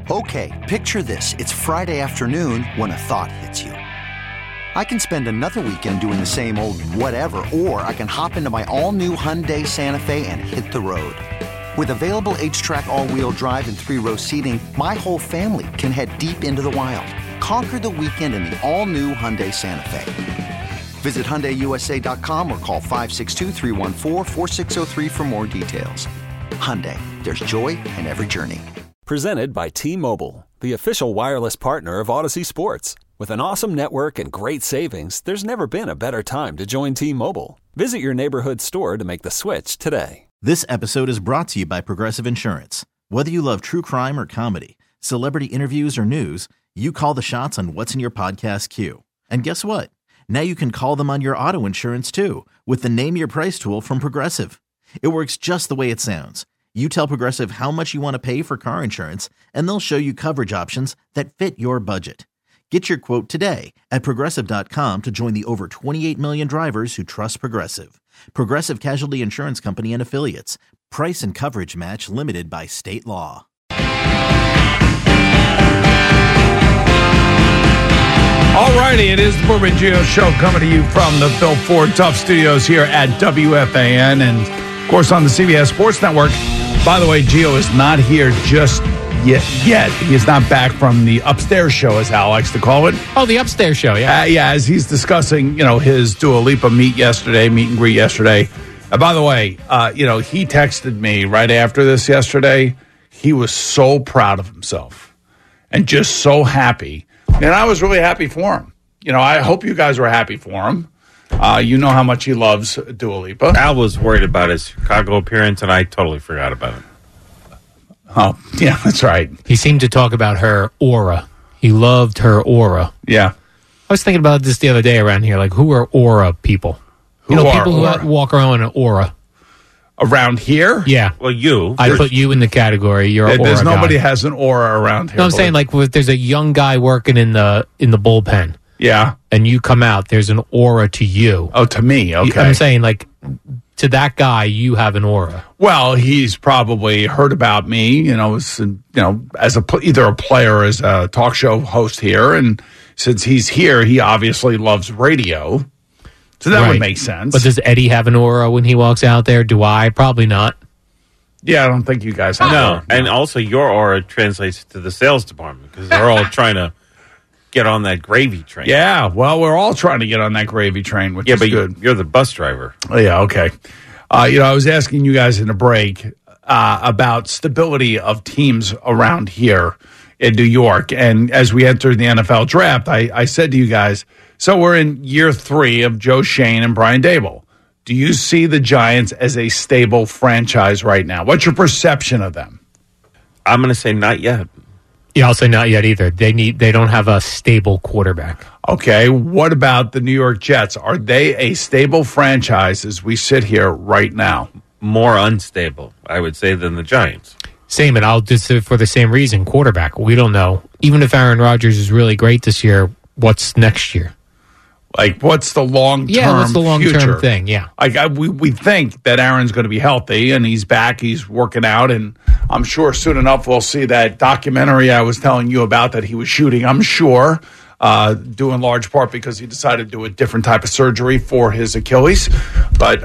Okay, picture this. It's Friday afternoon when a thought hits you. I can spend another weekend doing the same old whatever, or I can hop into my all-new Hyundai Santa Fe and hit the road. With available H-Track all-wheel drive and 3-row seating, my whole family can head deep into the wild. Conquer the weekend in the all-new Hyundai Santa Fe. Visit HyundaiUSA.com or call 562-314-4603 for more details. Hyundai, there's joy in every journey. Presented by T-Mobile, the official wireless partner of Odyssey Sports. With an awesome network and great savings, there's never been a better time to join T-Mobile. Visit your neighborhood store to make the switch today. This episode is brought to you by Progressive Insurance. Whether you love true crime or comedy, celebrity interviews or news, you call the shots on what's in your podcast queue. And guess what? Now you can call them on your auto insurance too with the Name Your Price tool from Progressive. It works just the way it sounds. You tell Progressive how much you want to pay for car insurance, and they'll show you coverage options that fit your budget. Get your quote today at Progressive.com to join the over 28 million drivers who trust Progressive. Progressive Casualty Insurance Company and Affiliates. Price and coverage match limited by state law. All righty, it is the Bourbon Gio Show coming to you from the Bill Ford Tough Studios here at WFAN and, of course, on the CBS Sports Network. By the way, Gio is not here just yet. He is not back from the upstairs show, as Al likes to call it. Oh, the upstairs show, yeah. As he's discussing, his Dua Lipa meet and greet yesterday. By the way, he texted me right after this yesterday. He was so proud of himself and just so happy. And I was really happy for him. I hope you guys were happy for him. You know how much he loves Dua Lipa. Al was worried about his Chicago appearance, and I totally forgot about it. Oh, yeah, that's right. He seemed to talk about her aura. He loved her aura. Yeah. I was thinking about this the other day around here. Like, who are aura people? People aura? who walk around in an aura. Around here? Yeah. Well, you. I put you in the category. You're an aura There's nobody guy. has an aura around here. No, I'm saying, like, there's a young guy working in the bullpen. Yeah. And you come out, there's an aura to you. Oh, to me, okay. I'm saying, like, to that guy, you have an aura. Well, he's probably heard about me, as either a player or as a talk show host here. And since he's here, he obviously loves radio. So that would make sense. But does Eddie have an aura when he walks out there? Do I? Probably not. Yeah, I don't think you guys have No, and also your aura translates to the sales department because they're all trying to get on that gravy train. Yeah, well, we're all trying to get on that gravy train, which is good. You're the bus driver. Oh, yeah, okay. I was asking you guys in a break about stability of teams around here in New York. And as we entered the NFL draft, I said to you guys, so we're in year 3 of Joe Schoen and Brian Daboll. Do you see the Giants as a stable franchise right now? What's your perception of them? I'm going to say not yet. Yeah, I'll say not yet either. They don't have a stable quarterback. Okay, what about the New York Jets? Are they a stable franchise as we sit here right now? More unstable, I would say, than the Giants. Same, and I'll just say for the same reason, quarterback. We don't know. Even if Aaron Rodgers is really great this year, what's next year? Like, what's the long-term Yeah, what's the long-term future? thing, yeah. We think that Aaron's going to be healthy, and he's back, he's working out, and I'm sure soon enough we'll see that documentary I was telling you about that he was shooting, I'm sure, due in large part because he decided to do a different type of surgery for his Achilles. But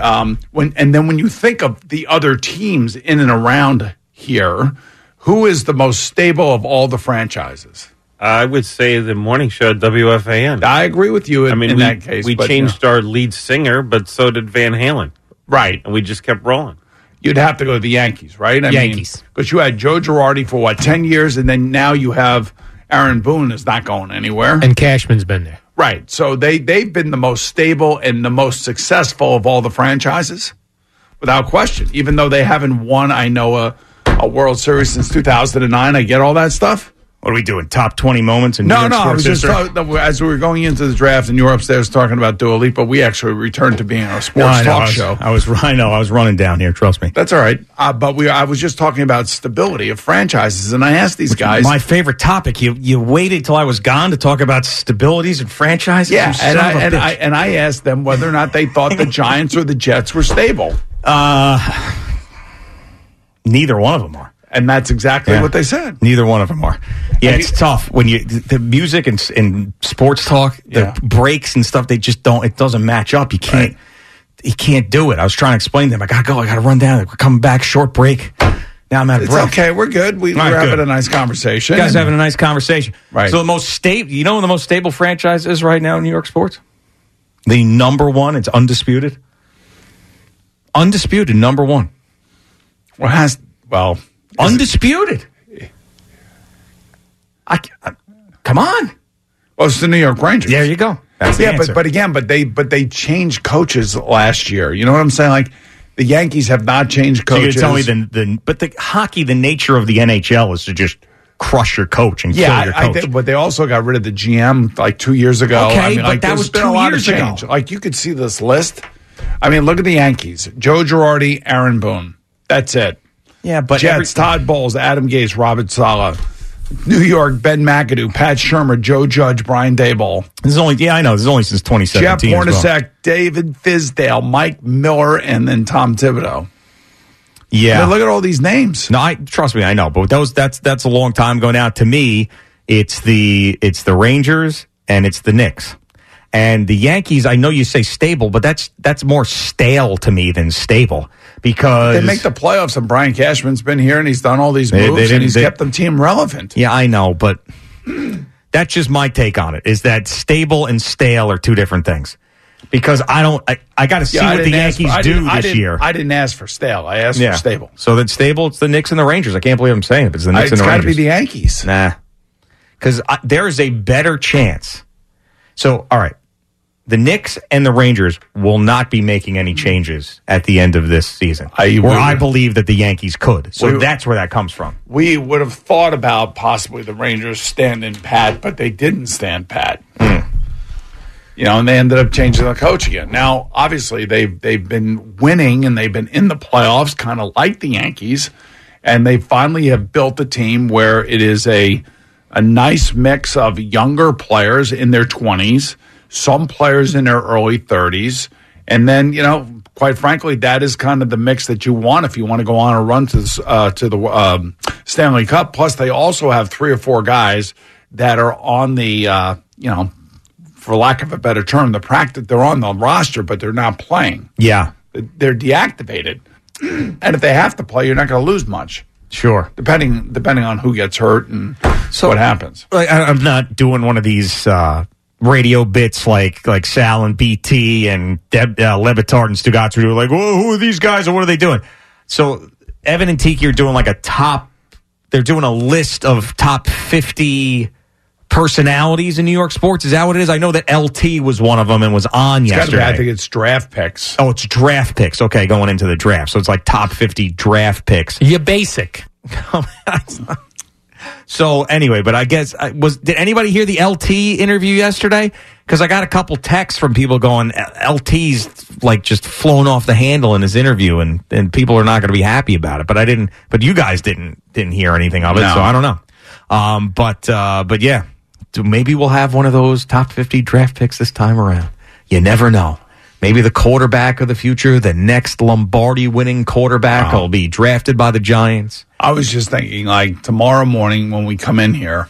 when you think of the other teams in and around here, who is the most stable of all the franchises? I would say the morning show at WFAN. I agree with you in that case. We changed our lead singer, but so did Van Halen. Right. And we just kept rolling. You'd have to go to the Yankees, right? Yankees. Because you had Joe Girardi for, 10 years, and then now you have Aaron Boone is not going anywhere. And Cashman's been there. Right. So they've been the most stable and the most successful of all the franchises, without question. Even though they haven't won, I know, a World Series since 2009. I get all that stuff. What are we doing? Top 20 moments in New York I was sports just history? as we were going into the draft and you were upstairs talking about Dua Lipa, we actually returned to being a sports talk show. I was running down here, trust me. That's all right. But I was just talking about stability of franchises, and I asked these guys. My favorite topic. You waited till I was gone to talk about stabilities and franchises? Yeah, and I asked them whether or not they thought the Giants or the Jets were stable. Neither one of them are. And that's exactly what they said. Neither one of them are. Yeah, it's tough when the music and sports talk, the breaks and stuff. They just don't. It doesn't match up. You can't. You can't do it. I was trying to explain to them. I gotta go. I gotta run down. We're coming back. Short break. Now I'm out of breath. It's okay. We're good. We're having a nice conversation. You guys are having a nice conversation. Right. So the most stable. You know what the most stable franchise is right now in New York sports? The number one. It's undisputed. Undisputed number one. Undisputed. Come on. Well, it's the New York Rangers. There you go. That's the answer. but they changed coaches last year. You know what I'm saying? Like the Yankees have not changed coaches. So you're telling me but the hockey, the nature of the NHL is to just crush your coach and kill your coach. But they also got rid of the GM like 2 years ago. Okay, that was 2 years ago. Like you could see this list. I mean, look at the Yankees: Joe Girardi, Aaron Boone. That's it. Yeah, but Jets: Todd Bowles, Adam Gase, Robert Saleh. New York: Ben McAdoo, Pat Shurmur, Joe Judge, Brian Daboll. This is only I know. This is only since 2017. Jeff Hornacek, David Fizdale, Mike Miller, and then Tom Thibodeau. Yeah, I mean, look at all these names. No, trust me, I know. But that's a long time ago now. To me, it's the Rangers and it's the Knicks. And the Yankees, I know you say stable, but that's more stale to me than stable because they make the playoffs. And Brian Cashman's been here and he's done all these moves and he's kept the team relevant. Yeah, I know, but that's just my take on it. Is that stable and stale are two different things? Because I got to see what the Yankees do this year. I didn't ask for stale. I asked for stable. So that's stable. It's the Knicks and the Rangers. I can't believe I'm saying it. But it's the Knicks and the Rangers. It's got to be the Yankees. Nah, because there is a better chance. So all right. The Knicks and the Rangers will not be making any changes at the end of this season. I believe that the Yankees could. So that's where that comes from. We would have thought about possibly the Rangers standing pat, but they didn't stand pat. You know, and they ended up changing the coach again. Now, obviously, they've been winning and they've been in the playoffs, kind of like the Yankees, and they finally have built a team where it is a nice mix of younger players in their 20s, some players in their early 30s, and then, you know, quite frankly, that is kind of the mix that you want if you want to go on a run to the Stanley Cup. Plus, they also have 3 or 4 guys that are on the, for lack of a better term, they're on the roster, but they're not playing. Yeah. They're deactivated. And if they have to play, you're not going to lose much. Sure. Depending on who gets hurt and what happens. I'm not doing one of these radio bits like Sal and BT and Lebitard and Stugotz were like, whoa, who are these guys and what are they doing? So Evan and Tiki are doing they're doing a list of top 50 personalities in New York sports. Is that what it is? I know that LT was one of them and was on yesterday. I think it's draft picks. Oh, it's draft picks. Okay, going into the draft. So it's like top 50 draft picks. You're basic. So anyway, but I guess did anybody hear the LT interview yesterday? Because I got a couple texts from people going, LT's like just flown off the handle in his interview, and people are not going to be happy about it. But I didn't. But you guys didn't hear anything of it, so I don't know. But yeah, maybe we'll have one of those top 50 draft picks this time around. You never know. Maybe the quarterback of the future, the next Lombardi-winning quarterback, will be drafted by the Giants. I was just thinking, like, tomorrow morning when we come in here,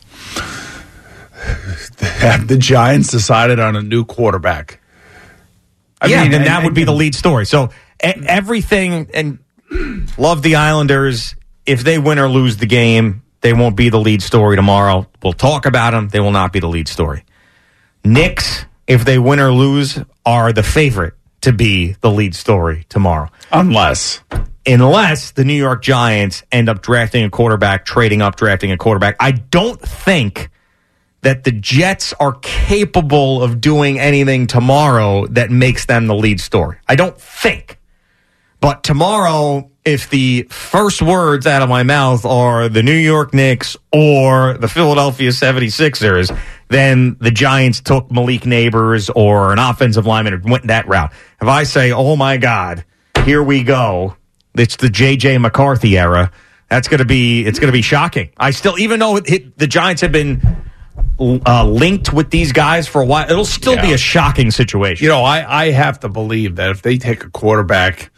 have the Giants decided on a new quarterback? I mean, that would be the lead story. So everything, and love the Islanders. If they win or lose the game, they won't be the lead story tomorrow. We'll talk about them. They will not be the lead story. Knicks, if they win or lose, are the favorite to be the lead story tomorrow. Unless the New York Giants end up drafting a quarterback, trading up, drafting a quarterback. I don't think that the Jets are capable of doing anything tomorrow that makes them the lead story. I don't think. But tomorrow, if the first words out of my mouth are the New York Knicks or the Philadelphia 76ers, then the Giants took Malik Neighbors or an offensive lineman and went that route. If I say, oh my God, here we go, it's the J.J. McCarthy era, it's going to be shocking. I still, even though the Giants have been linked with these guys for a while, it'll still be a shocking situation. You know, I have to believe that if they take a quarterback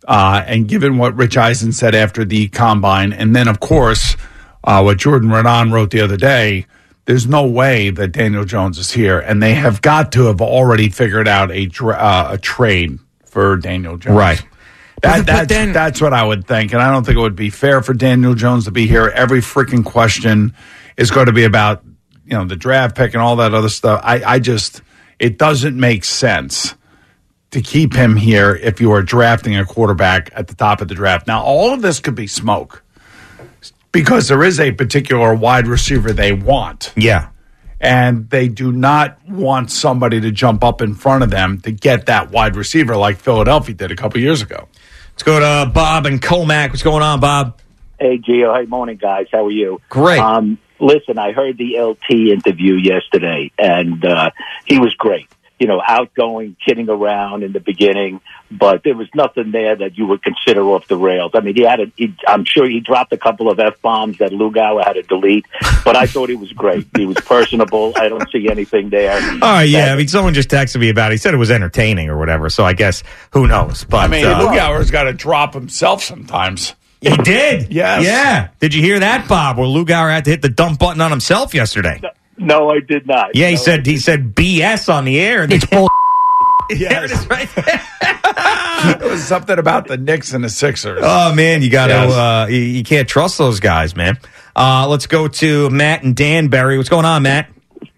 And given what Rich Eisen said after the combine, and then, of course, what Jordan Renan wrote the other day, there's no way that Daniel Jones is here. And they have got to have already figured out a trade for Daniel Jones. Right. That's what I would think. And I don't think it would be fair for Daniel Jones to be here. Every freaking question is going to be about, the draft pick and all that other stuff. It doesn't make sense to keep him here if you are drafting a quarterback at the top of the draft. Now, all of this could be smoke because there is a particular wide receiver they want. Yeah. And they do not want somebody to jump up in front of them to get that wide receiver like Philadelphia did a couple years ago. Let's go to Bob and Comac. What's going on, Bob? Hey, Gio. Hey, morning, guys. How are you? Great. Listen, I heard the LT interview yesterday, and he was great. Outgoing, kidding around in the beginning, but there was nothing there that you would consider off the rails. I mean, I'm sure he dropped a couple of F-bombs that Lugauer had to delete, but I thought he was great. He was personable. I don't see anything there. Yeah. I mean, someone just texted me about it. He said it was entertaining or whatever, so I guess who knows. But Lugauer's got to drop himself sometimes. He did? Yes. Yeah. Did you hear that, Bob, where Lugauer had to hit the dump button on himself yesterday? No, I did not. Yeah, he said BS on the air. And It's bull. There it is right there. It was something about the Knicks and the Sixers. Oh, man, you got to, you can't trust those guys, man. Let's go to Matt and Danbury. What's going on, Matt?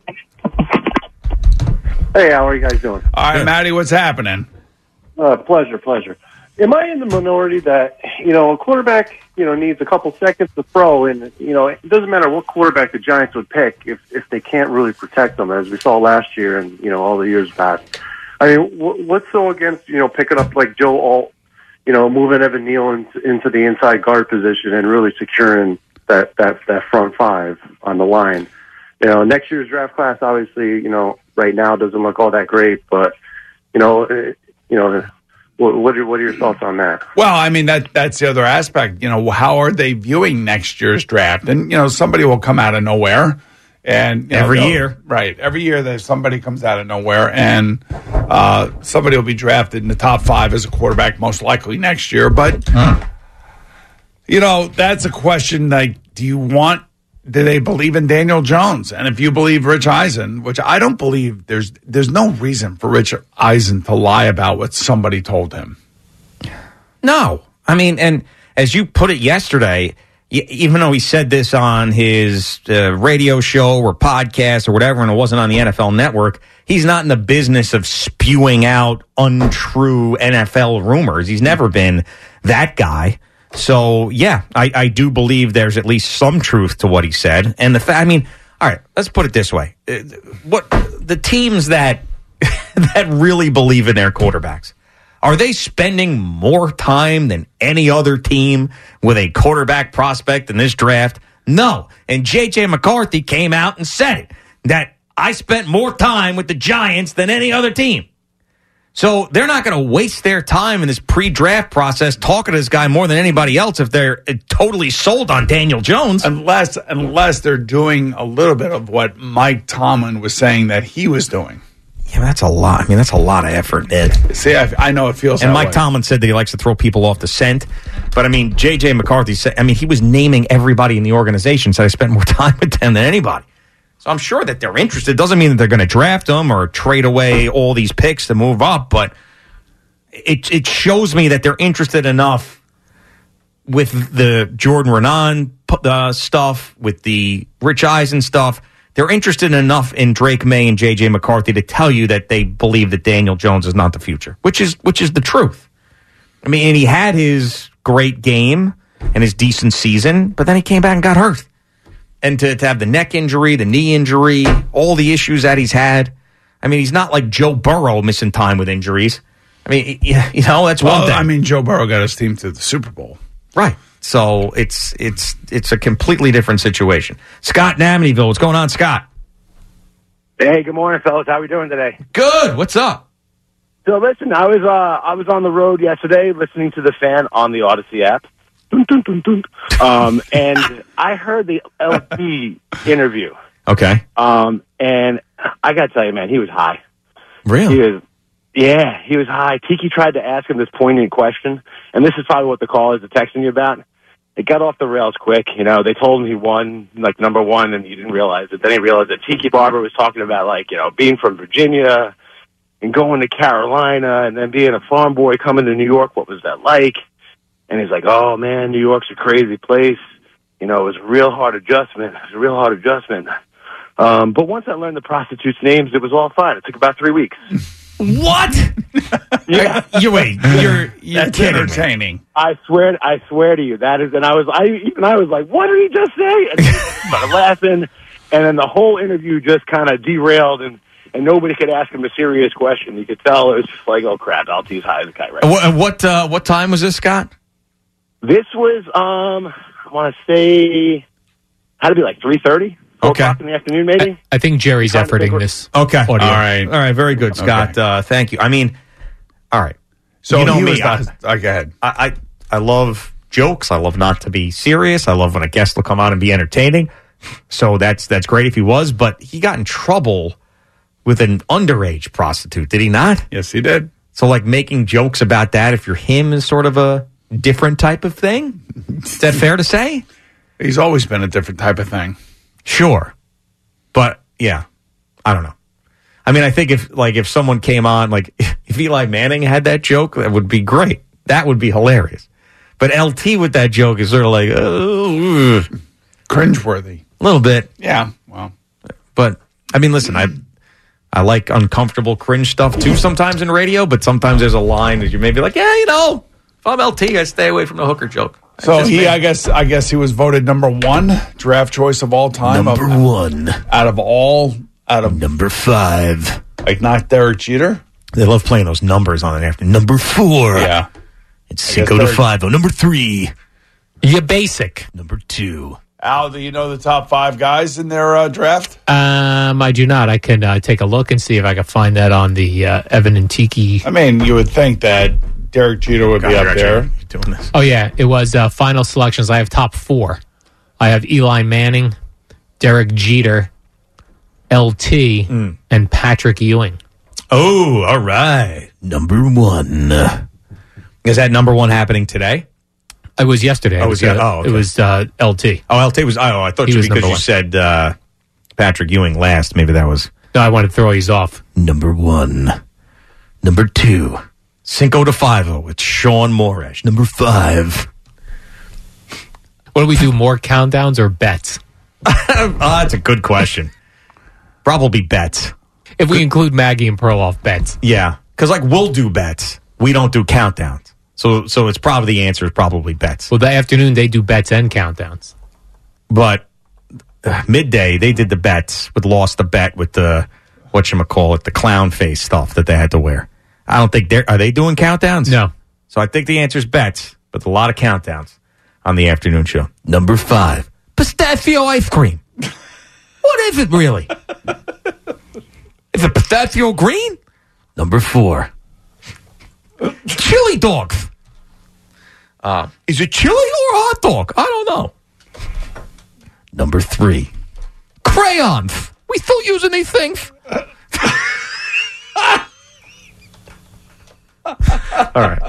Hey, how are you guys doing? All right, Matty, what's happening? Pleasure. Am I in the minority that, a quarterback, needs a couple seconds to throw, and, it doesn't matter what quarterback the Giants would pick if they can't really protect them, as we saw last year and, all the years past. I mean, what's so against, picking up like Joe Alt, moving Evan Neal into the inside guard position and really securing that front five on the line? Next year's draft class, obviously, right now doesn't look all that great, but, what are your thoughts on that? Well, I mean, that's the other aspect. How are they viewing next year's draft? And, somebody will come out of nowhere. And every year. Right. Every year there's somebody comes out of nowhere, and somebody will be drafted in the top 5 as a quarterback, most likely next year. But, that's a question like, do they believe in Daniel Jones? And if you believe Rich Eisen, which I don't believe, there's no reason for Rich Eisen to lie about what somebody told him. No. I mean, and as you put it yesterday, even though he said this on his radio show or podcast or whatever, and it wasn't on the NFL Network, he's not in the business of spewing out untrue NFL rumors. He's never been that guy. So, yeah, I do believe there's at least some truth to what he said. And all right, let's put it this way. What the teams that really believe in their quarterbacks, are they spending more time than any other team with a quarterback prospect in this draft? No. And J.J. McCarthy came out and said it, that I spent more time with the Giants than any other team. So they're not going to waste their time in this pre-draft process talking to this guy more than anybody else if they're totally sold on Daniel Jones. Unless they're doing a little bit of what Mike Tomlin was saying that he was doing. Yeah, that's a lot. I mean, that's a lot of effort, Ed. See, I know it feels and that Mike way. Tomlin said that he likes to throw people off the scent. But, I mean, J.J. McCarthy said, he was naming everybody in the organization, said I spent more time with them than anybody. So I'm sure that they're interested. Doesn't mean that they're going to draft them or trade away all these picks to move up, but it shows me that they're interested enough with the Jordan Renan stuff, with the Rich Eisen stuff. They're interested enough in Drake May and J.J. McCarthy to tell you that they believe that Daniel Jones is not the future, which is the truth. I mean, and he had his great game and his decent season, but then he came back and got hurt. And to have the neck injury, the knee injury, all the issues that he's had. I mean, he's not like Joe Burrow missing time with injuries. I mean, that's one thing. I mean, Joe Burrow got his team to the Super Bowl. Right. So it's a completely different situation. Scott in Amityville. What's going on, Scott? Hey, good morning, fellas. How we doing today? Good. What's up? So listen, I was on the road yesterday listening to The Fan on the Odyssey app. Dun, dun, dun, dun. And I heard the LP interview. Okay. And I got to tell you, man, he was high. Really? Yeah, he was high. Tiki tried to ask him this poignant question, and this is probably what the callers are texting you about. It got off the rails quick. You know, they told him he won, like, number one, and he didn't realize it. Then he realized that Tiki Barber was talking about, like, you know, being from Virginia and going to Carolina and then being a farm boy coming to New York. What was that like? And he's like, oh, man, New York's a crazy place. You know, it was a real hard adjustment. But once I learned the prostitutes' names, it was all fine. It took about 3 weeks. What? Yeah. You're That's kidding entertaining. Me. I swear to you, that is. And I was like, what did he just say? And then he started laughing, and then the whole interview just kind of derailed, and nobody could ask him a serious question. You could tell it was just like, oh crap, LT's high as a kite right now. What time was this, Scott? This was I want to say had to be like 3:30. 4 o'clock in the afternoon, maybe. I think Jerry's efforting this. Okay. Audio. All right. Very good, Scott. Okay. Thank you. I mean, all right. So you know he me. was go ahead. I love jokes. I love not to be serious. I love when a guest will come on and be entertaining. So that's great if he was, but he got in trouble with an underage prostitute, did he not? Yes, he did. So, like, making jokes about that, if you're him, is sort of a different type of thing? Is that fair to say? He's always been a different type of thing. Sure. But, yeah, I don't know. I mean, I think if someone came on, like, if Eli Manning had that joke, that would be great. That would be hilarious. But LT with that joke is sort of like, cringeworthy. A little bit. Yeah, well. But, I mean, listen, I like uncomfortable cringe stuff, too, sometimes in radio, but sometimes there's a line that you may be like, yeah, you know, if I'm LT, I stay away from the hooker joke. So I guess he was voted number one draft choice of all time. Number one. Out of number 5. Like, not Derek Jeter. They love playing those numbers on it after. Number 4. Yeah. It's Cinco de 5. Number 3. You're basic. Number 2. Al, do you know the top 5 guys in their draft? I do not. I can take a look and see if I can find that on the Evan and Tiki. I mean, you would think that Derek Jeter would be up there. Doing this. Oh, yeah. It was final selections. I have top 4. I have Eli Manning, Derek Jeter, LT, and Patrick Ewing. Oh, all right. Number 1. Is that number 1 happening today? It was yesterday. Okay. It was LT. Oh, LT was. Oh, I thought because you said Patrick Ewing last. Maybe that was. No, I wanted to throw these off. Number 1. Number 2. Cinco de 5 with Sean Morash. Number 5. What do we do? More countdowns or bets? That's a good question. Probably bets. If we include Maggie and Perloff, bets. Yeah, because like we'll do bets. We don't do countdowns. So it's probably the answer is probably bets. Well, the afternoon they do bets and countdowns. But midday they did the bets with lost the bet with the whatchamacallit, the clown face stuff that they had to wear. I don't think are they doing countdowns? No. So I think the answer is bets, but a lot of countdowns on the afternoon show. Number 5, pistachio ice cream. What is it really? Is it pistachio green? Number 4, chili dogs. Is it chili or a hot dog? I don't know. Number 3, crayons. We still using these things? All right.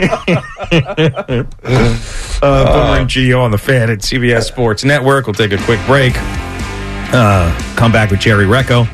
Boomer and Gio on the Fan at CBS Sports Network. We'll take a quick break. Come back with Jerry Recco.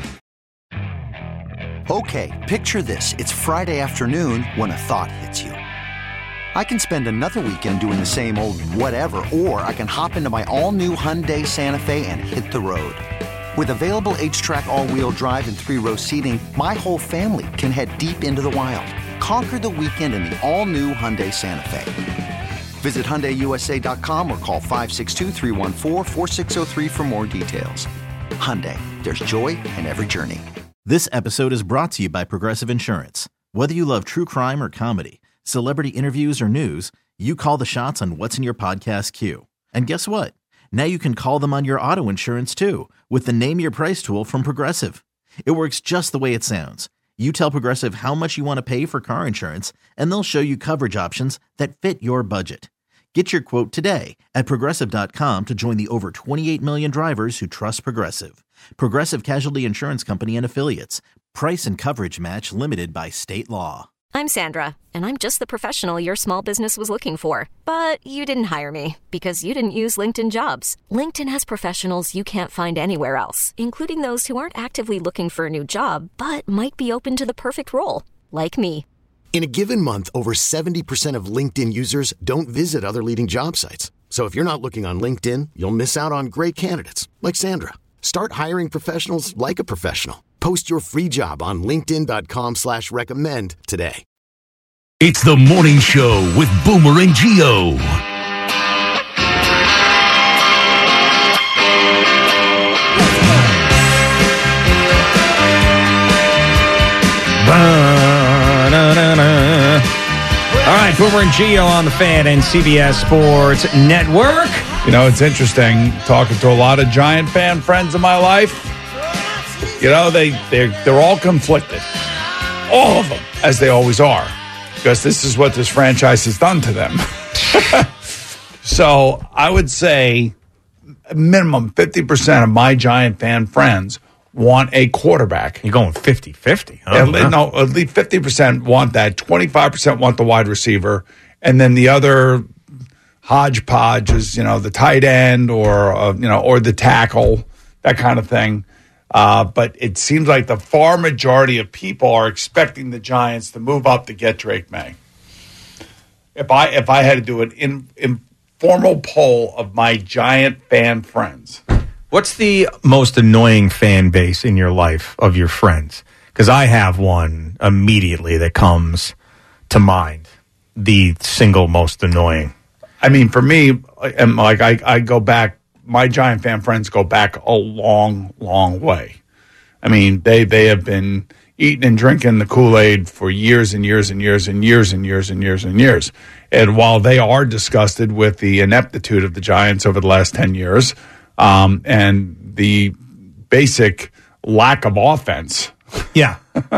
Okay, picture this. It's Friday afternoon when a thought hits you. I can spend another weekend doing the same old whatever, or I can hop into my all-new Hyundai Santa Fe and hit the road. With available H-Track all-wheel drive and 3-row seating, my whole family can head deep into the wild. Conquer the weekend in the all-new Hyundai Santa Fe. Visit HyundaiUSA.com or call 562-314-4603 for more details. Hyundai, there's joy in every journey. This episode is brought to you by Progressive Insurance. Whether you love true crime or comedy, celebrity interviews or news, you call the shots on what's in your podcast queue. And guess what? Now you can call them on your auto insurance too with the Name Your Price tool from Progressive. It works just the way it sounds. You tell Progressive how much you want to pay for car insurance, and they'll show you coverage options that fit your budget. Get your quote today at Progressive.com to join the over 28 million drivers who trust Progressive. Progressive Casualty Insurance Company and Affiliates. Price and coverage match limited by state law. I'm Sandra, and I'm just the professional your small business was looking for. But you didn't hire me because you didn't use LinkedIn Jobs. LinkedIn has professionals you can't find anywhere else, including those who aren't actively looking for a new job, but might be open to the perfect role, like me. In a given month, over 70% of LinkedIn users don't visit other leading job sites. So if you're not looking on LinkedIn, you'll miss out on great candidates like Sandra. Start hiring professionals like a professional. Post your free job on linkedin.com/recommend today. It's the morning show with Boomer and Gio. All right, Boomer and Gio on the Fan and CBS Sports Network. You know, it's interesting talking to a lot of Giant fan friends in my life. You know, they're all conflicted. All of them, as they always are. Because this is what this franchise has done to them. So I would say minimum 50% of my Giant fan friends want a quarterback. You're going 50-50, huh? No, at least 50% want that. 25% want the wide receiver. And then the other hodgepodge is, the tight end or the tackle, that kind of thing. But it seems like the far majority of people are expecting the Giants to move up to get Drake May. If I had to do an informal poll of my Giant fan friends. What's the most annoying fan base in your life of your friends? Because I have one immediately that comes to mind. The single most annoying. I mean, for me, and like I go back. My Giant fan friends go back a long, long way. I mean, they have been eating and drinking the Kool-Aid for years and years and years and years and years and years and years. And while they are disgusted with the ineptitude of the Giants over the last 10 years and the basic lack of offense, yeah,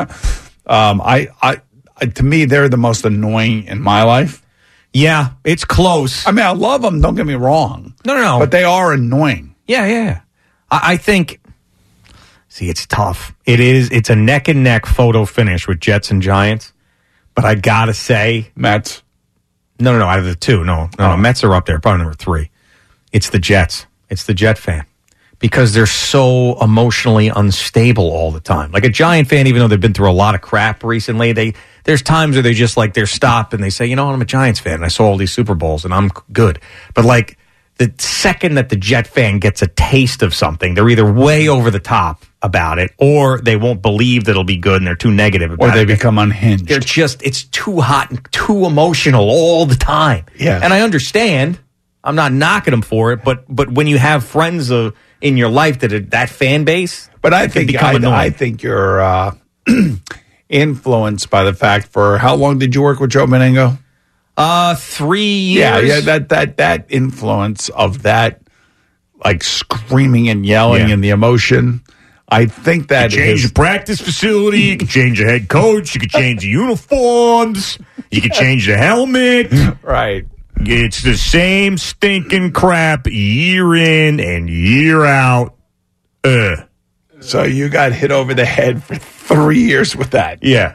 to me, they're the most annoying in my life. Yeah, it's close. I mean, I love them. Don't get me wrong. No. But they are annoying. Yeah. I think, it's tough. It's a neck-and-neck photo finish with Jets and Giants. But I got to say. Mets? No, out of the two. No, Mets are up there, probably number 3. It's the Jets. It's the Jet fan. Because they're so emotionally unstable all the time. Like a Giant fan, even though they've been through a lot of crap recently, there's times where they just they're stopped and they say, I'm a Giants fan and I saw all these Super Bowls and I'm good. But the second that the Jet fan gets a taste of something, they're either way over the top about it or they won't believe that it'll be good and they're too negative about it. Or they become unhinged. It's too hot and too emotional all the time. Yeah. And I understand. I'm not knocking them for it, but when you have friends in your life that fan base, but I think you're influenced by the fact for how long did you work with Joe Meningo? 3 years. Yeah, that influence of that, screaming and yelling and the emotion. I think that you can change the practice facility. You can change the head coach. You can change the uniforms. You can change the helmet. Right. It's the same stinking crap year in and year out. So you got hit over the head for 3 years with that. Yeah.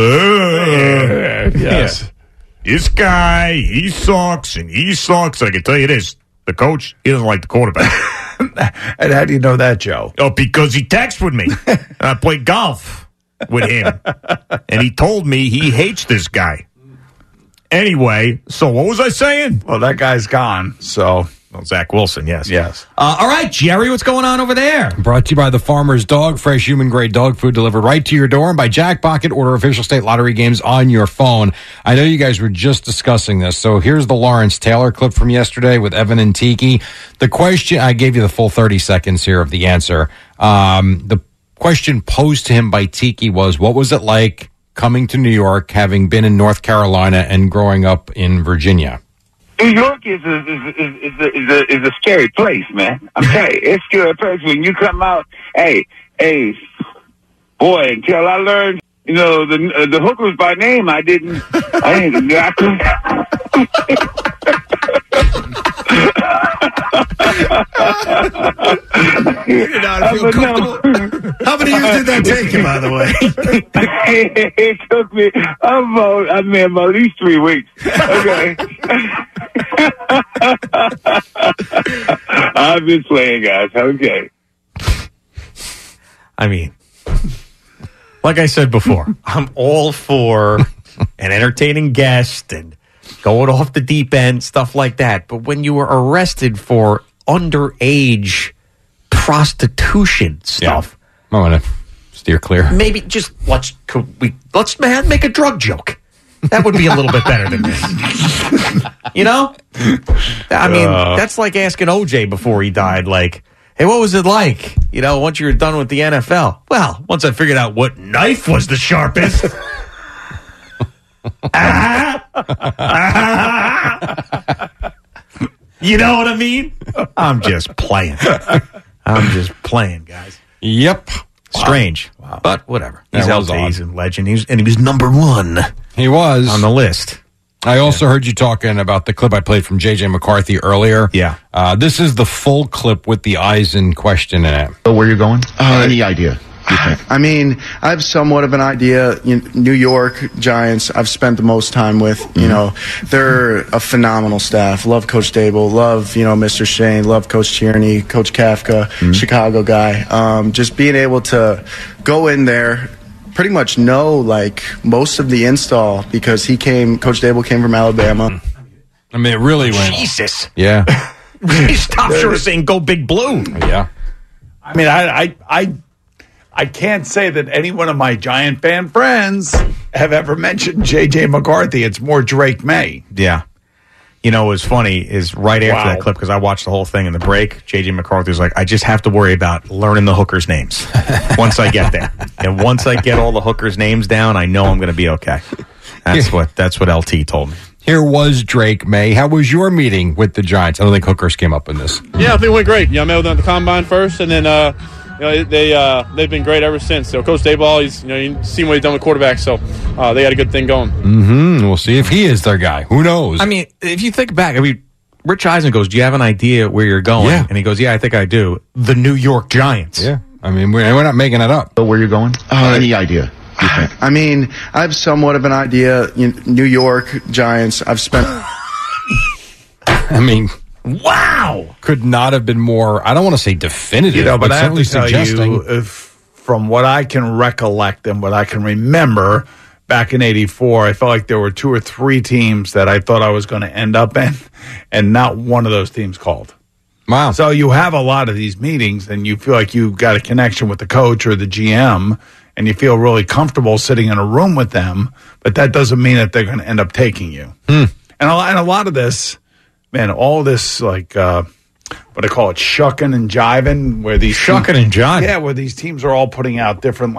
Yes. Yeah. This guy, he sucks, and he sucks. I can tell you this. The coach, he doesn't like the quarterback. And how do you know that, Joe? Oh, because he texted with me. I played golf with him. And he told me he hates this guy. Anyway, so what was I saying? Well, that guy's gone, so... Well, Zach Wilson, yes. Yes. All right, Jerry, what's going on over there? Brought to you by The Farmer's Dog, fresh human-grade dog food delivered right to your door, and by Jack Pocket, order official state lottery games on your phone. I know you guys were just discussing this, so here's the Lawrence Taylor clip from yesterday with Evan and Tiki. The question, I gave you the full 30 seconds here of the answer. The question posed to him by Tiki was, what was it like coming to New York, having been in North Carolina and growing up in Virginia? New York is a scary place, man. I'm telling you, it's a scary place when you come out. Hey, boy, until I learned, the hookers by name, I didn't. You did not feel comfortable. How many years did that take you, by the way? It took me about at least 3 weeks. Okay. I've been playing, guys. Okay. I mean, like I said before, I'm all for an entertaining guest and going off the deep end, stuff like that. But when you were arrested for underage prostitution stuff, I want to steer clear. maybe just let's make a drug joke. That would be a little bit better than this. You know? I mean, that's like asking OJ before he died, like, hey, what was it like, once you were done with the NFL? Well, once I figured out what knife was the sharpest. You know what I mean? I'm just playing. Guys. Yep. Strange. Wow. But whatever. He's That was LT. odd. He's a legend. He was number one He was. on the list. I also heard you talking about the clip I played from J.J. McCarthy earlier. Yeah. This is the full clip with the eyes in question in it. So where you're going? Any idea? I mean, I have somewhat of an idea. New York Giants, I've spent the most time with. They're a phenomenal staff. Love Coach Dable. Love, Mr. Shane. Love Coach Tierney, Coach Kafka, Chicago guy. Just being able to go in there, pretty much know most of the install because Coach Dable came from Alabama. I mean, it really went. Jesus. Yeah. Stop short of saying go Big Blue. Yeah. I mean, I can't say that any one of my Giant fan friends have ever mentioned J.J. McCarthy. It's more Drake May. Yeah. What was funny is right after that Wow. clip, because I watched the whole thing in the break, J.J. McCarthy was like, I just have to worry about learning the hookers' names once I get there. And once I get all the hookers' names down, I know I'm going to be okay. That's what LT told me. Here was Drake May. How was your meeting with the Giants? I don't think hookers came up in this. Yeah, I think it went great. I met with them at the combine first, and then they've been great ever since. So Coach Dayball, you've seen what he's done with quarterbacks, so they got a good thing going. Mm-hmm. We'll see if he is their guy. Who knows? I mean, if you think back, Rich Eisen goes, do you have an idea where you're going? Yeah. And he goes, yeah, I think I do. The New York Giants. Yeah. I mean, we're not making it up. So where you're going? Any idea? I mean, I have somewhat of an idea. New York Giants, I've spent... I mean... Wow. Could not have been more, I don't want to say definitive, but I have certainly to tell suggesting. you, if, from what I can recollect and what I can remember, back in '84, I felt like there were 2 or 3 teams that I thought I was going to end up in, and not one of those teams called. Wow. So you have a lot of these meetings, and you feel like you got a connection with the coach or the GM, and you feel really comfortable sitting in a room with them, but that doesn't mean that they're going to end up taking you. And a lot of this... Man, all this what I call it, shucking and jiving, where these Shucking and jiving? yeah, where these teams are all putting out different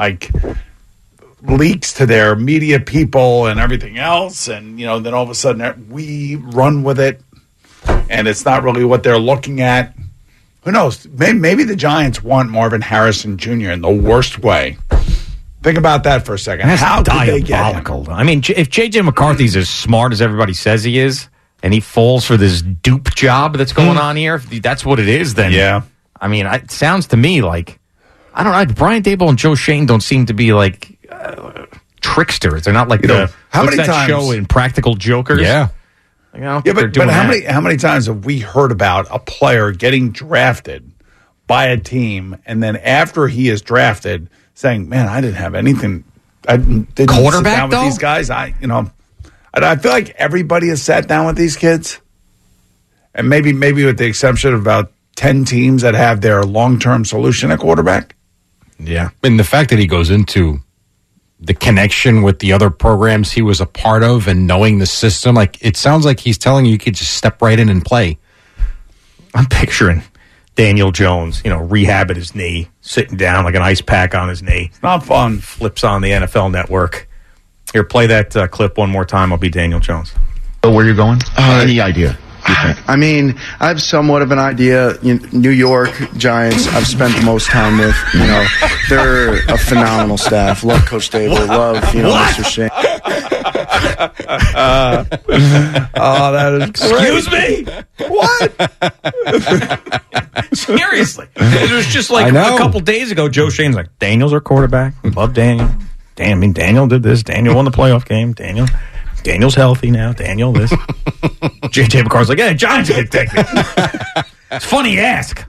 leaks to their media people and everything else, and then all of a sudden we run with it, and it's not really what they're looking at. Who knows? Maybe the Giants want Marvin Harrison Jr. in the worst way. Think about that for a second. That's How did they get him? diabolical. I mean, if J.J. McCarthy's as smart as everybody says he is, and he falls for this dupe job that's going on here, if that's what it is, then yeah. I mean, it sounds to me like, I don't know, Brian Daboll and Joe Shane don't seem to be like tricksters. They're not like how what's many that times show in Practical Jokers? Yeah. Like, I don't think they're but doing that. how many times have we heard about a player getting drafted by a team, and then after he is drafted, saying, "Man, I didn't have anything. I didn't Quarterback, sit down with though? these guys. I feel like everybody has sat down with these kids, and maybe with the exception of about 10 teams that have their long-term solution at quarterback." Yeah. And the fact that he goes into the connection with the other programs he was a part of and knowing the system, it sounds like he's telling you could just step right in and play. I'm picturing Daniel Jones, rehabbing his knee, sitting down like an ice pack on his knee. It's not fun. Flips on the NFL Network. Here, play that clip one more time. I'll be Daniel Jones. So where you're going? Any idea? I mean, I have somewhat of an idea. New York Giants, I've spent the most time with. They're a phenomenal staff. Love Coach Dable. Love, Mr. Shane. That is Excuse me? What? Seriously. It was just like a couple days ago, Joe Shane's like, Daniel's our quarterback. We love Daniel. Daniel did this. Daniel won the playoff game. Daniel's healthy now. Daniel this. J.J. McCarthy's like, yeah, Giants can take me. It's funny you ask.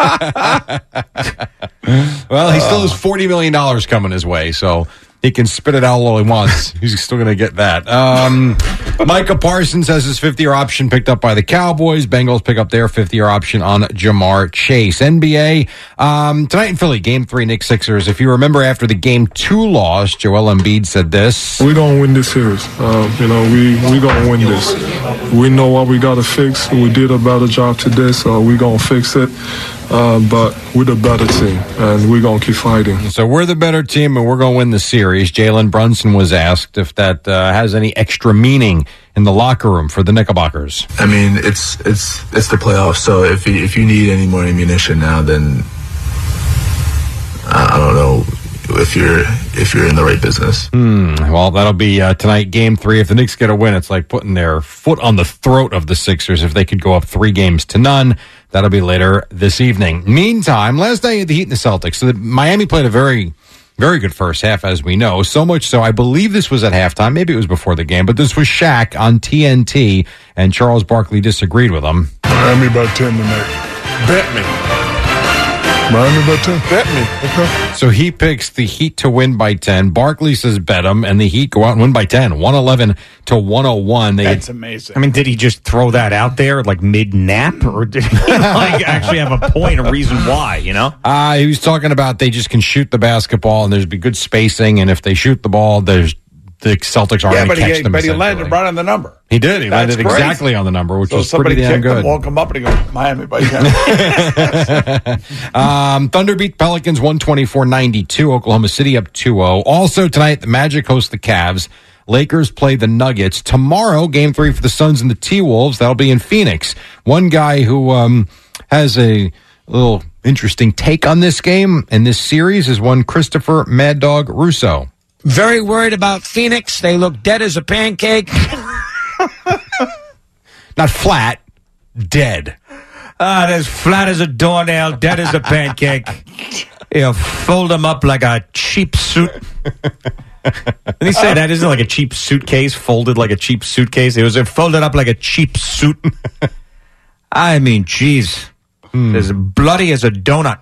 Well, he still has $40 million coming his way, so he can spit it out all he wants. He's still going to get that. Micah Parsons has his 5th-year option picked up by the Cowboys. Bengals pick up their 5th-year option on Jamar Chase. NBA, tonight in Philly, Game 3, Knicks Sixers. If you remember after the Game 2 loss, Joel Embiid said this. We're going to win this series. We going to win this. We know what we got to fix. We did a better job today, so we're going to fix it. But we're the better team, and we're going to keep fighting. So we're the better team, and we're going to win the series. Jalen Brunson was asked if that has any extra meaning in the locker room for the Knickerbockers. I mean, it's the playoffs, so if you need any more ammunition now, then I don't know if you're in the right business. Well, that'll be tonight, Game 3. If the Knicks get a win, it's like putting their foot on the throat of the Sixers if they could go up 3-0. That'll be later this evening. Meantime, last night at the Heat and the Celtics, so Miami played a very, very good first half, as we know. So much so, I believe this was at halftime. Maybe it was before the game, but this was Shaq on TNT, and Charles Barkley disagreed with him. Miami by 10 tonight. Bet me. Miami by 10. Bet me. Okay. So he picks the Heat to win by 10. Barkley says bet him, and the Heat go out and win by 10, 111-101. That's amazing. I mean, did he just throw that out there like mid-nap, or did he actually have a point, a reason why, you know? He was talking about they just can shoot the basketball, and there's be good spacing, and if they shoot the ball, the Celtics aren't going to catch them. But he landed right on the number. He did. He landed exactly on the number, which was pretty damn good. Somebody walk him up and he goes, Miami by 10. Thunder beat Pelicans 124-92. Oklahoma City up 2-0. Also tonight, the Magic host the Cavs. Lakers play the Nuggets. Tomorrow, Game 3 for the Suns and the T-Wolves. That'll be in Phoenix. One guy who has a little interesting take on this game and this series is one Christopher Mad Dog Russo. Very worried about Phoenix. They look dead as a pancake. Not flat, dead. As flat as a doornail, dead as a pancake. You fold them up like a cheap suit. Did he say that? Isn't it like a cheap suitcase, folded like a cheap suitcase? It was folded up like a cheap suit. I mean, geez. As bloody as a donut.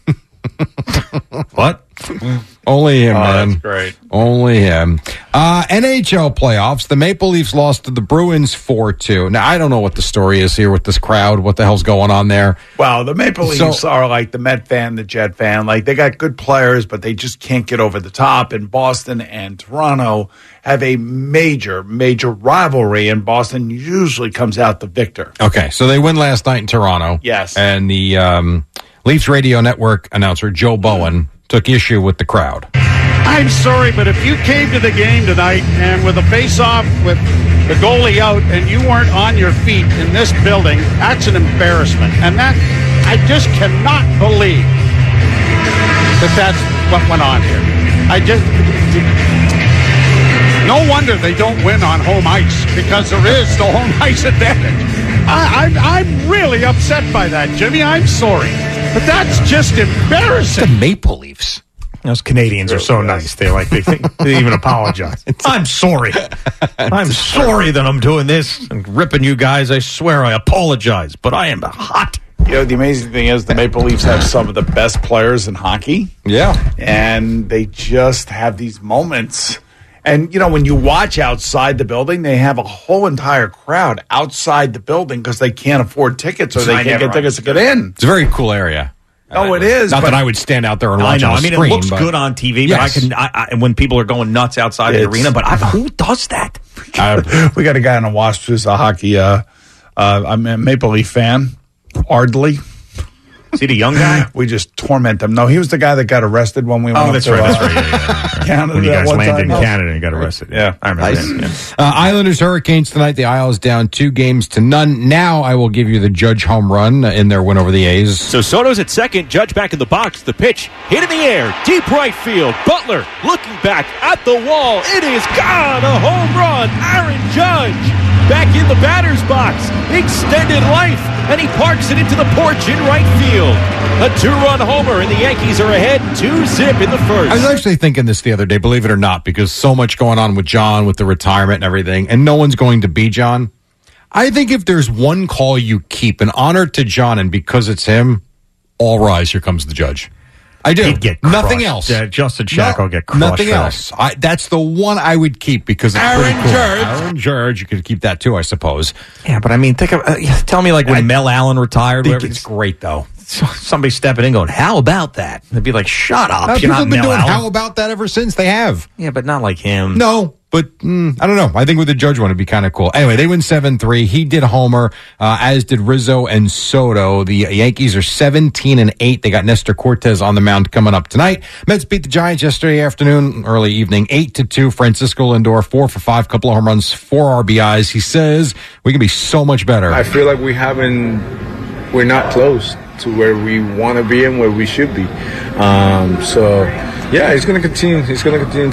What? Only him, man. That's great. Only him. NHL playoffs. The Maple Leafs lost to the Bruins 4-2. Now, I don't know what the story is here with this crowd. What the hell's going on there? Well, the Maple Leafs are like the Met fan, the Jet fan. Like, they got good players, but they just can't get over the top. And Boston and Toronto have a major, major rivalry, and Boston usually comes out the victor. Okay, so they win last night in Toronto. Yes. And the Leafs radio network announcer, Joe Bowen, took issue with the crowd. I'm sorry, but if you came to the game tonight and with a face-off with the goalie out and you weren't on your feet in this building, that's an embarrassment. And that, I just cannot believe that that's what went on here. No wonder they don't win on home ice, because there is the home ice advantage. I'm really upset by that, Jimmy. I'm sorry. But that's just embarrassing. The Maple Leafs. Those Canadians are so nice. They even apologize. I'm sorry. I'm sorry that I'm doing this and ripping you guys. I swear I apologize, but I am hot. You know, the amazing thing is the Maple Leafs have some of the best players in hockey. Yeah. And they just have these moments. And, you know, when you watch outside the building, they have a whole entire crowd outside the building because they can't afford tickets or they can't get tickets to get in. It's a very cool area. Oh, it is. Not that I would stand out there and watch on the screen. I mean, it looks good on TV, yes. but I when people are going nuts outside the arena, but who does that? We got a guy on the Wasps who's a hockey, I'm a Maple Leaf fan, Ardley. Is he the young guy? We just torment him. No, he was the guy that got arrested when we went That's to, right. Yeah. Canada. When you guys that one landed in time. Canada and got arrested. Yeah, I remember that. Yeah. Islanders Hurricanes tonight. The Isles down 2-0. Now I will give you the Judge home run in their win over the A's. So Soto's at second, Judge back in the box. The pitch hit in the air, deep right field. Butler looking back at the wall. It is gone. A home run. Aaron Judge back in the batter's box. Extended life, and he parks it into the porch in right field. A 2-run homer, and the Yankees are ahead 2-0 in the first. I was actually thinking this the other day, believe it or not, because so much going on with John, with the retirement and everything, and no one's going to be John. I think if there's one call you keep, an honor to John, and because it's him, all rise, here comes the Judge. I do. He'd get nothing crushed. else. Yeah, Justin Shack will get crushed. Nothing for else. That's the one I would keep because it's Aaron pretty cool. Judge. Aaron Judge. You could keep that too, I suppose. Yeah, but I mean, think of tell me like when Mel Allen retired. I think it's great though. Somebody stepping in going, "How about that?" They'd be like, "Shut up!" You're People not have been Mel doing Allen. how about that ever since. They have. Yeah, but not like him. No, but I don't know. I think with the Judge one, it'd be kind of cool. Anyway, they win 7-3. He did homer, as did Rizzo and Soto. The Yankees are 17-8. They got Nestor Cortez on the mound coming up tonight. Mets beat the Giants yesterday afternoon, early evening, 8-2. Francisco Lindor, 4 for 5, couple of home runs, 4 RBIs. He says we can be so much better. I feel like we're not close to where we want to be and where we should be. So yeah, he's going to continue. He's going to continue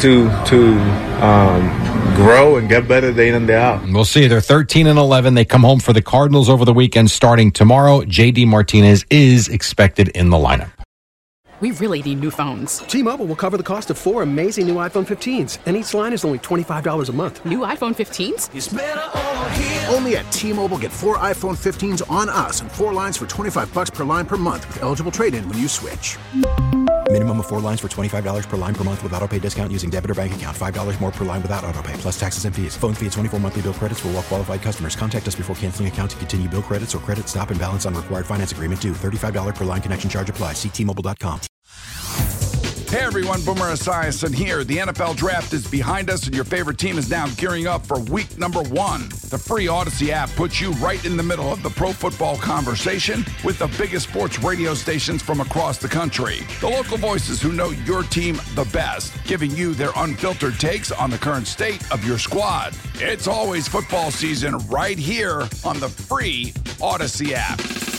to grow and get better day in and day out. We'll see. They're 13-11. They come home for the Cardinals over the weekend starting tomorrow. JD Martinez is expected in the lineup. We really need new phones. T-Mobile will cover the cost of 4 amazing new iPhone 15s, and each line is only $25 a month. New iPhone 15s? It's better over here. Only at T-Mobile, get 4 iPhone 15s on us and 4 lines for $25 per line per month with eligible trade-in when you switch. Minimum of 4 lines for $25 per line per month with autopay discount using debit or bank account. $5 more per line without autopay, plus taxes and fees. Phone fee at 24 monthly bill credits for well-qualified customers. Contact us before canceling account to continue bill credits or credit stop and balance on required finance agreement due. $35 per line connection charge applies. See T-Mobile.com. Hey everyone, Boomer Esiason here. The NFL Draft is behind us and your favorite team is now gearing up for week number 1. The free Odyssey app puts you right in the middle of the pro football conversation with the biggest sports radio stations from across the country. The local voices who know your team the best, giving you their unfiltered takes on the current state of your squad. It's always football season right here on the free Odyssey app.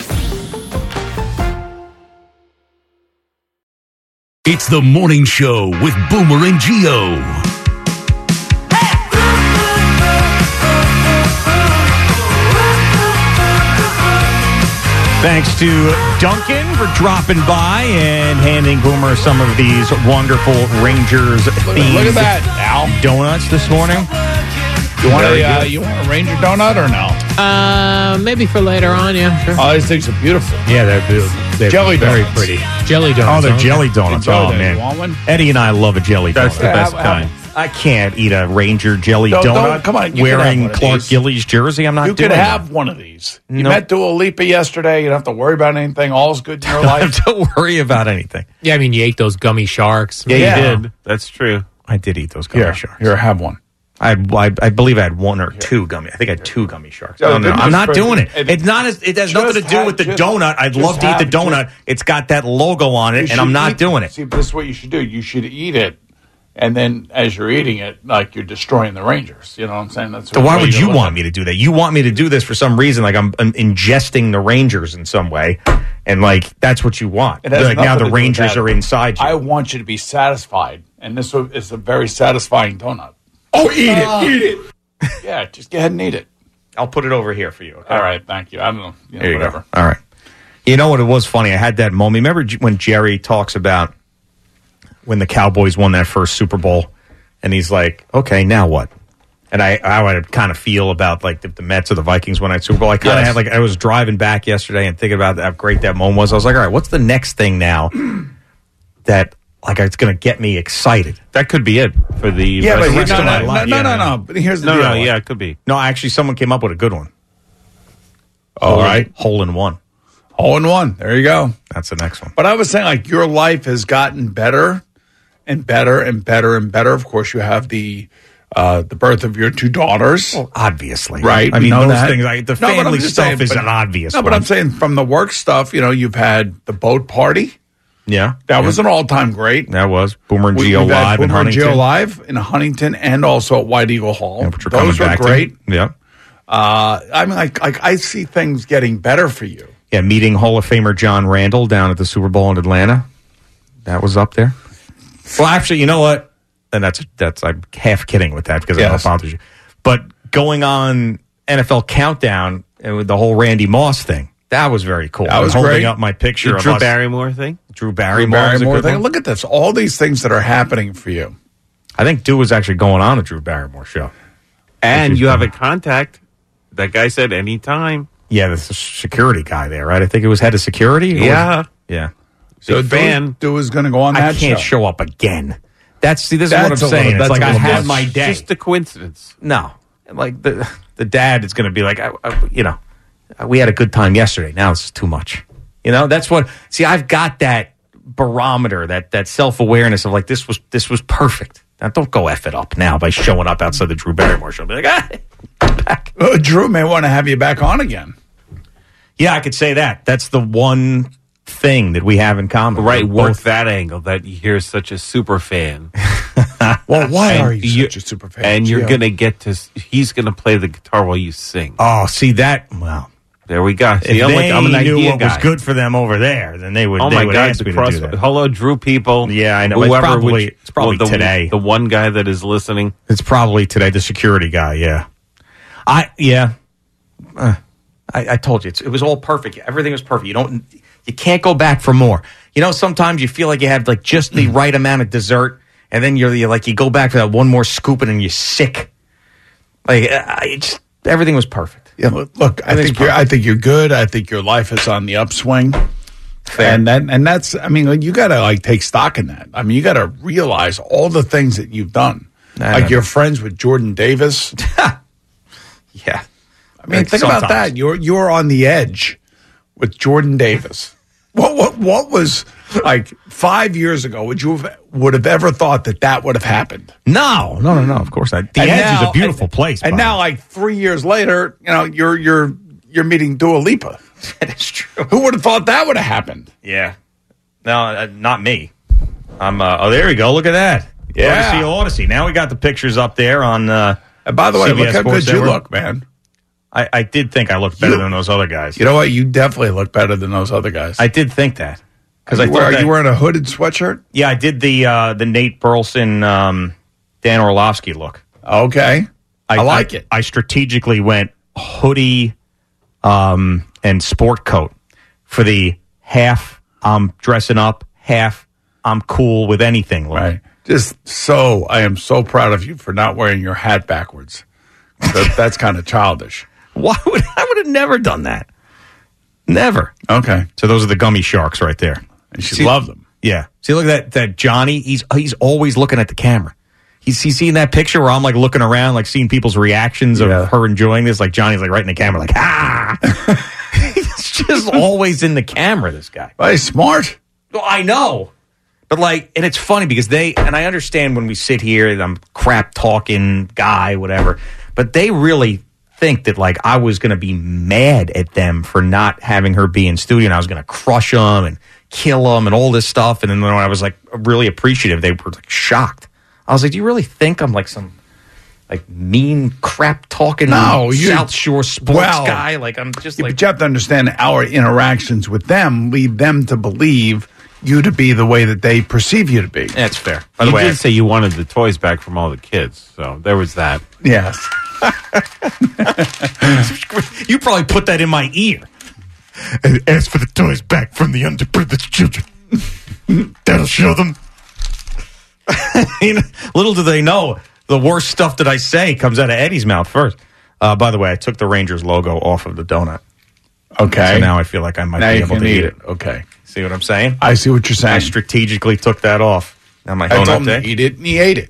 It's the morning show with Boomer and Gio. Thanks to Duncan for dropping by and handing Boomer some of these wonderful Rangers themed Look at that, Al. donuts this morning. You want a Ranger donut or no? Maybe for later on, yeah. Sure. Oh, these things are beautiful. Yeah, they're beautiful. They're Jelly very donuts. pretty. Jelly donuts. Oh, they're okay. jelly donuts. Jelly Oh, donut. man. You want one? Eddie and I love a jelly donut. That's the best kind. I can't eat a Ranger jelly Don't- donut come on, you can have wearing one of Clark these. Gillies jersey. I'm not You doing could it. have one of these. You Nope. met Dua Lipa yesterday. You don't have to worry about anything. All's good in your I life. don't have to worry about anything. Yeah, I mean, you ate those gummy sharks. Yeah, You did. That's true. I did eat those gummy Here, sharks. here, have one. I believe I had one or two gummy. I think I had 2 gummy sharks. Yeah, I don't know. goodness I'm not gracious. doing it. It- It's not. It has nothing to just do have- with the just- donut. I'd just love to eat the have- donut. It's got that logo on You it, and should I'm not eat- doing it. See, this is what you should do. You should eat it, and then as you're eating it, like you're destroying the Rangers. You know what I'm saying? That's So why would you want me to do that? You want me to do this for some reason, like I'm ingesting the Rangers in some way, and like that's what you want. It has Like now nothing the to do with Rangers that. are inside you. I want you to be satisfied, and this is a very satisfying donut. Oh, eat it! Yeah, just go ahead and eat it. I'll put it over here for you. Okay? All right, thank you. I don't know, There you whatever. go. All right. You know what? It was funny. I had that moment. Remember when Jerry talks about when the Cowboys won that first Super Bowl, and he's like, "Okay, now what?" And how I kind of feel about like the Mets or the Vikings when I Super Bowl. I kind of Yes. had like I was driving back yesterday and thinking about how great that moment was. I was like, all right, what's the next thing now that like it's going to get me excited? That could be it for the but rest of my life. No. But here's the No, deal. no, yeah, it could be. No, actually, someone came up with a good one. All right. Hole in one. Hole in one. There you go. That's the next one. But I was saying, like, your life has gotten better and better and better and better. Of course, you have the the birth of your 2 daughters. Well, obviously. Right. I mean, we know those that. things, like, the No, but I'm family just stuff saying, is but- an obvious No, but one. I'm saying from the work stuff, you've had the boat party. Yeah. That was an all-time great. That was. Boomer and We've Geo had live in Boomer and Huntington. Geo live in Huntington and also at White Eagle Hall. Yeah, which we're Those coming were back to. great. Yeah. I mean, I see things getting better for you. Yeah, meeting Hall of Famer John Randall down at the Super Bowl in Atlanta. That was up there. Well, actually, you know what? And that's I'm half kidding with that because I don't bother you. But going on NFL Countdown and with the whole Randy Moss thing, that was very cool. That was holding great. up my picture The of Drew us. Barrymore thing? Drew Barrymore was a good thing. one. Look at this. All these things that are happening for you. I think Dew was actually going on a Drew Barrymore show. And you have a contact. That guy said anytime. Yeah, the security guy there, right? I think it was head of security. Yeah. Yeah. So Dew is going to go on that I can't show. show up again. This is what I'm That's a saying. little- It's like that's a I little had much. my day. Just a coincidence. No, like the dad is going to be like, we had a good time yesterday. Now this is too much. That's what. See, I've got that barometer, that self awareness of like this was perfect. Now don't go F it up now by showing up outside the Drew Barrymore show. Be like, back. Drew may want to have you back on again. Yeah, I could say that. That's the one thing that we have in common. Right, We're work that angle that you're such a super fan. Well, why And are you such a super fan? And you're Gio? going to get to, he's going to play the guitar while you sing. Oh, see that? Well, there we go. See, if I'm they an knew idea what guy. was good for them over there, then they would. Oh they my would God! ask me The to do that. hello, Drew people. Yeah, I know. Whoever, It's probably the, today. The one guy that is listening. It's probably today. The security guy. Yeah. I told you it was all perfect. Everything was perfect. You can't go back for more. Sometimes you feel like you have like just the right amount of dessert, and then you're like you go back for that one more scoop, and then you're sick. Like everything was perfect. Yeah, look, I think you're good. I think your life is on the upswing. Fair. And that's, I mean, you got to take stock in that. I mean, you got to realize all the things that you've done. You're friends with Jordan Davis. Yeah. I mean, think about that. You're on the edge with Jordan Davis. What was like 5 years ago? Would have ever thought that would have happened? No. Of course not. The Edge is a beautiful place. And now, like 3 years later, you're meeting Dua Lipa. That is true. Who would have thought that would have happened? Yeah. No, not me. I'm. There we go. Look at that. Yeah. Odyssey. Now we got the pictures up there on. And by the way, CBS look how Sports good you Network. look, man. I did think I looked better than those other guys. You know what? You definitely look better than those other guys. I did think that because Are you wearing a hooded sweatshirt? Yeah, I did the Nate Burleson, Dan Orlovsky look. Okay, I like it. I strategically went hoodie and sport coat for the half I'm dressing up, half I'm cool with anything look. Right. I am so proud of you for not wearing your hat backwards. That's kind of childish. I would have never done that. Never. Okay. So those are the gummy sharks right there. You should love them. Yeah. See, look at that Johnny. He's always looking at the camera. He's seeing that picture where I'm like looking around, like seeing people's reactions of her enjoying this. Like Johnny's like right in the camera, like He's just always in the camera. This guy. Well, he's smart. Well, I know. But and it's funny because and I understand when we sit here, and I'm crap talking guy, whatever. But they really think that like I was going to be mad at them for not having her be in studio, and I was going to crush them and kill them and all this stuff. And then when I was like really appreciative, they were like shocked. I was like, "Do you really think I'm like some like mean crap talking South Shore sports guy? Like I'm just like." But you have to understand our interactions with them lead them to believe you to be the way that they perceive you to be. That's fair. By the way, you did say you wanted the toys back from all the kids, so there was that. Yes. You probably put that in my ear. And ask for the toys back from the underprivileged children. That'll show them. Little do they know, the worst stuff that I say comes out of Eddie's mouth first. By the way, I took the Rangers logo off of the donut. Okay. So now I feel like I might be able to eat it. Okay. See what I'm saying? I see what you're saying. I strategically took that off. Now my I told donut him day. to eat it, and he ate it.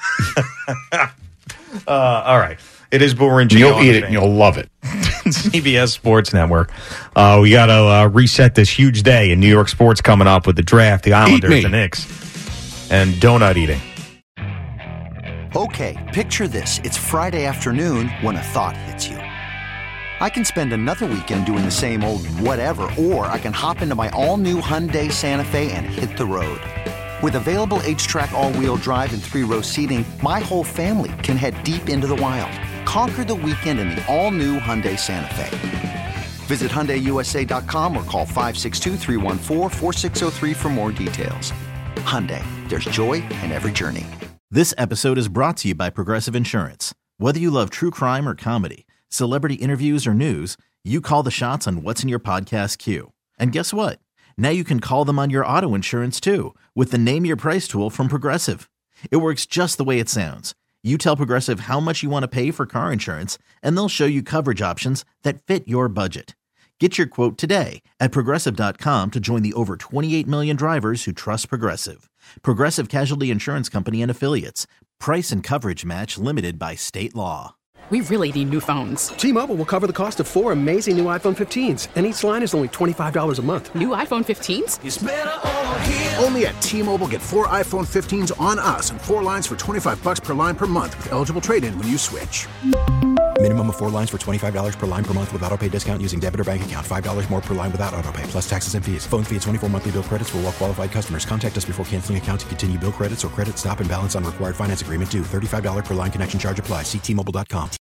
All right. It is Boomer and Gio. You'll eat it, and you'll love it. CBS Sports Network. We got to reset this huge day in New York sports coming up with the draft, the Islanders, the Knicks, and donut eating. Okay, picture this. It's Friday afternoon when a thought hits you. I can spend another weekend doing the same old whatever, or I can hop into my all-new Hyundai Santa Fe and hit the road. With available H-Track all-wheel drive and 3-row seating, my whole family can head deep into the wild. Conquer the weekend in the all-new Hyundai Santa Fe. Visit HyundaiUSA.com or call 562-314-4603 for more details. Hyundai, there's joy in every journey. This episode is brought to you by Progressive Insurance. Whether you love true crime or comedy, celebrity interviews or news, you call the shots on what's in your podcast queue. And guess what? Now you can call them on your auto insurance too with the Name Your Price tool from Progressive. It works just the way it sounds. You tell Progressive how much you want to pay for car insurance, and they'll show you coverage options that fit your budget. Get your quote today at Progressive.com to join the over 28 million drivers who trust Progressive. Progressive Casualty Insurance Company and Affiliates. Price and coverage match limited by state law. We really need new phones. T-Mobile will cover the cost of 4 amazing new iPhone 15s, and each line is only $25 a month. New iPhone 15s? It's better over here. Only at T-Mobile, get 4 iPhone 15s on us and 4 lines for $25 per line per month with eligible trade-in when you switch. Minimum of 4 lines for $25 per line per month with autopay discount using debit or bank account. $5 more per line without autopay, plus taxes and fees. Phone fee at 24 monthly bill credits for well-qualified customers. Contact us before canceling account to continue bill credits or credit stop and balance on required finance agreement due. $35 per line connection charge applies. See T-Mobile.com.